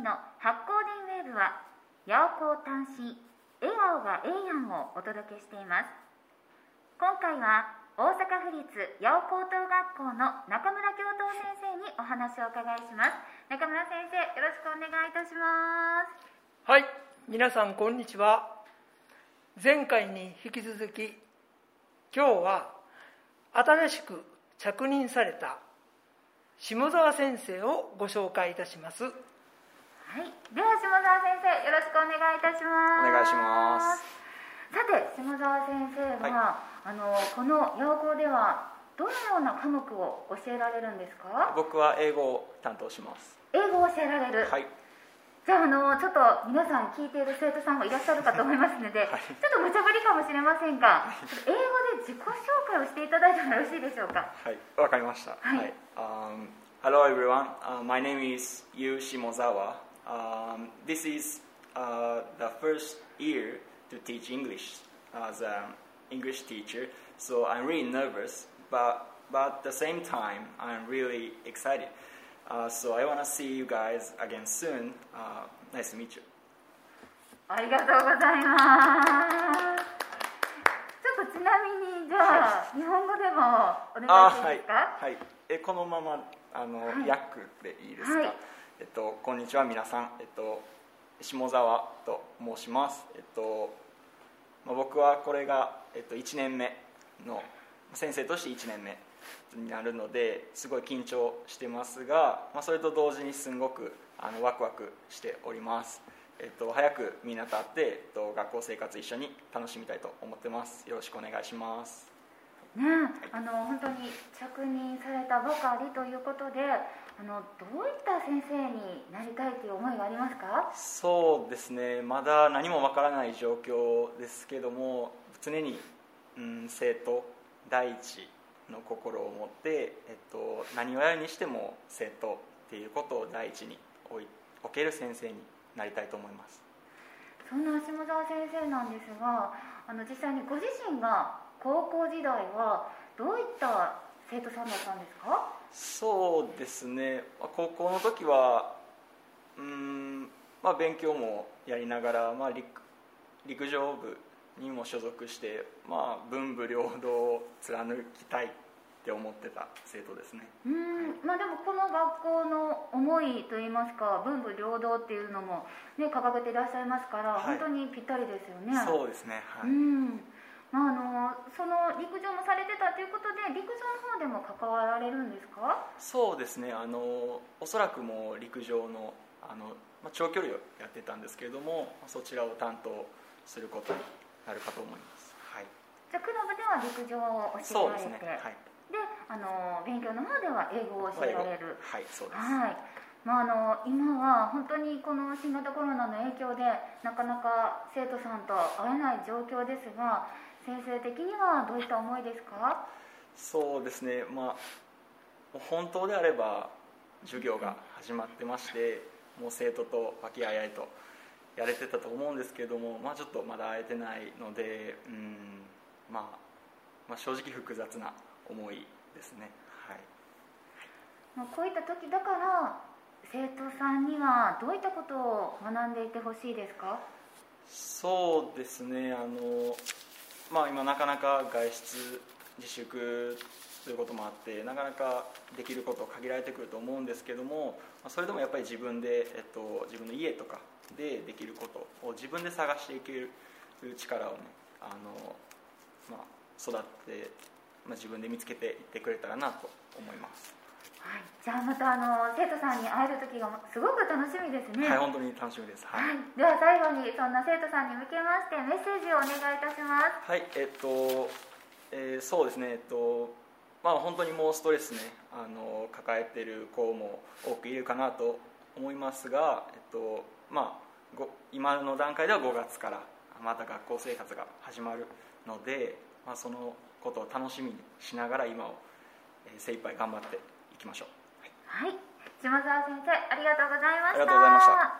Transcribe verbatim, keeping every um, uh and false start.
日の発光電ウェーブは八尾光端子笑顔がええやんをお届けしています。今回は大阪府立八尾高等学校の中村教頭先生にお話をお伺いします。中村先生、よろしくお願いいたします。 はい、皆さんこんにちは。前回に引き続き、今日は新しく着任された下澤先生をご紹介いたします。 はい、では下澤先生、よろしくお願いいたします。 お願いします。 さて、下澤先生は、はい、あのこの八尾高ではどのような科目を教えられるんですか？ 僕は英語を担当します。 英語を教えられる。 はい。 じゃあ、あのちょっと皆さん聞いている生徒さんもいらっしゃるかと思いますので、はい、ちょっと無茶ぶりかもしれませんが、英語で自己紹介をしていただいてもよろしいでしょうか？ はい、わかりました。はい。はい、um, Hello everyone. Uh, my name is Yu Shimozawa. Um, this is uh, the first year to teach English as an English teacher, so I'm really nervous, but, but at the same time, I'm really excited. Uh, so I want to see you guys again soon. Uh, nice to meet you. ありがとうございます。ちょっとちなみに、じゃあ、はい、日本語でもお願いしていいですか？ はい。はい、えこのままあの、はい、訳でいいですか？はい、えっと、こんにちは皆さん、えっと、下澤と申します。えっとまあ、僕はこれが、えっと、いちねんめの先生としていちねんめになるのですごい緊張してますが、まあ、それと同時にすごくあのワクワクしております。えっと、早くみんなと会って、えっと、学校生活一緒に楽しみたいと思ってます。よろしくお願いします。 ね、あの本当に着任されたばかりということで、あのどういった先生になりたいという思いがありますか？ そうですね、まだ何もわからない状況ですけども、常に、うん、生徒第一の心を持って、えっと、何をやるにしても生徒っていうことを第一に置い置ける先生になりたいと思います。 そんな下澤先生なんですが、あの実際にご自身が高校時代はどういった生徒さんだったんですか？ そうですね、高校の時はうーん、まあ、勉強もやりながら、まあ、陸, 陸上部にも所属して、まあ、文武両道を貫きたいって思ってた生徒ですね。 うーん、まあ、でもこの学校の思いといいますか、文武両道っていうのも、ね、掲げていらっしゃいますから、はい、本当にぴったりですよね。 そうですね、はい。 うん、まあ、あのその陸上もされてたということで、陸上の方でも関わられるんですか？ そうですね、あのおそらくもう陸上の、あの、まあ、長距離をやってたんですけれども、そちらを担当することになるかと思います。はい、 じゃあクラブでは陸上を教えられて、そうですね、はい、であの勉強の方では英語を教えられる。 はい、そうです。 はい、まあ、あの今は本当にこの新型コロナの影響でなかなか生徒さんと会えない状況ですが、先生的にはどういった思いですか？ そうですね、まあ、本当であれば授業が始まってまして、もう生徒と和気あいあいとやれてたと思うんですけども、まあ、ちょっとまだ会えてないので、うん、まあ、まあ正直複雑な思いですね。はい、 まあ、こういった時だから生徒さんにはどういったことを学んでいてほしいですか？ そうですね、あのまあ、今なかなか外出自粛ということもあって、なかなかできること限られてくると思うんですけども、それでもやっぱり自分で、えっと、自分の家とかでできることを自分で探していける力をね、あの、まあ、育って、まあ、自分で見つけていってくれたらなと思います。 はい、じゃあまたあの生徒さんに会える時がすごく楽しみですね。 はい、本当に楽しみです。はい。 はい、では最後にそんな生徒さんに向けましてメッセージをお願いいたします。 はい、えっと、えー、そうですね、えっと、まあ本当にもうストレスね、あの抱えている子も多くいるかなと思いますが、えっと、まあご今の段階ではごがつからまた学校生活が始まるので、まあ、そのことを楽しみにしながら今を精一杯頑張っていきましょう。 はい、はい、下澤先生ありがとうございました。 ありがとうございました。